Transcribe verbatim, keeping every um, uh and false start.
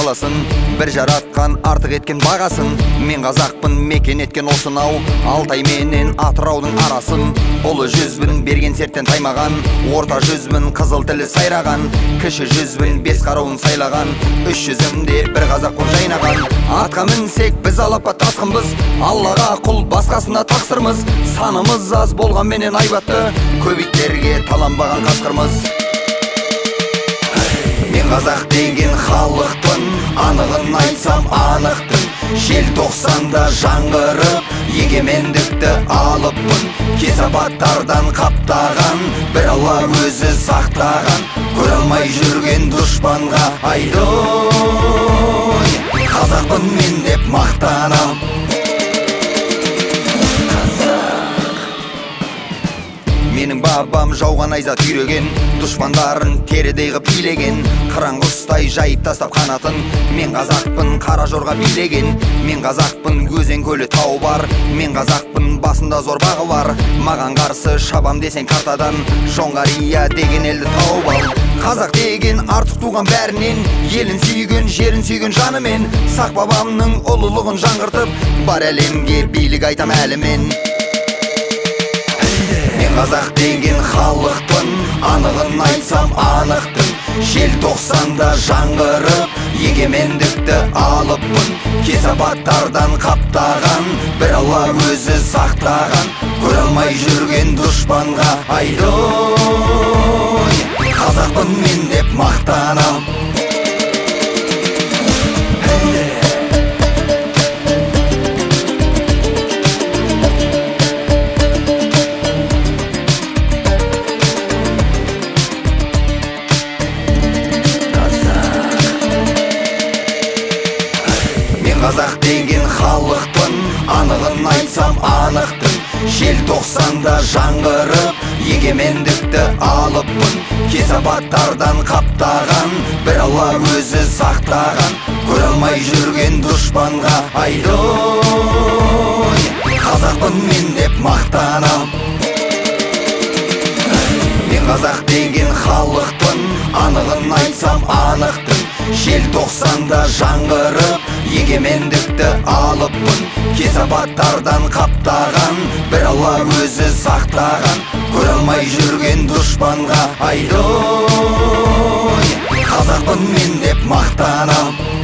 баласын, бір жаратқан артық еткен бағасын. Мен қазақпын, мекен еткен осынау Алтай менен Атыраудың арасын. Ұлы жүзбін, берген серттен таймаған, орта жүзбін, қызыл тілі сайраған, кіші жүзбін, бес қаруын сайлаған, үш жүзімде бір қазақ боп жайнаған. Атқа мінсек біз алапа тасқынбыз, Аллаға құл, басқасына тақсырмыз. Санымыз аз болғанменен айбатты, көбейттерге таланбаған қасқырмыз. Мен қазақ деген халықпын, анығын айтсам анықтың. Желтоқсанда жаңғырып, егемендікті алыппын. Кесапаттардан қаптаған, бір Алла өзі сақтаған. Көре алмай жүрген дұшпанға айдой, қазақпын мен деп мақтанам. Менің бабам жауған айзат үйреген, дұшпандарын терідей ғып билеген, қыран құстай жайып тастап қанатын. Мен қазақпын, қара жорға билеген, мен қазақпын, өзен көлі тау бар, мен қазақпын, басында зор бағы бар. Маған қарсы шабам десең картадан, Жоңғария деген елді тауып ал. Қазақ деген артық туған бәрінен, елін сүйген, жерін сүйген жанымен, сақ бабамның ұлылығын жаңғыртып, бар әлемге билік айтам әлімен. Қазақ деген халықпын, анығын айтсам анықтың. Желтоқсанда жаңғырып, егемендікті алыппын. Кесапаттардан қаптаған, бір Алла өзі сақтаған. Көре алмай жүрген дұшпанға айдой, қазақпын мен деп мақтанам. Қазақ деген халықпын, анығын айтсам анықтың. Желтоқсанда жаңғырып, егемендікті алыппын. Кесапаттардан қаптаған, бір Алла өзі сақтаған. Көре алмай жүрген дұшпанға айдой, қазақпын мен деп мақтанам. Мен қазақ деген халықпын, анығын айтсам анықтың. Желтоқсанда жаңғырып, егемендікті алыппын. Кесапаттардан қаптаған, бір Алла өзі сақтаған. Көре алмай жүрген дұшпанға айдой, қазақпын мен деп мақтанам.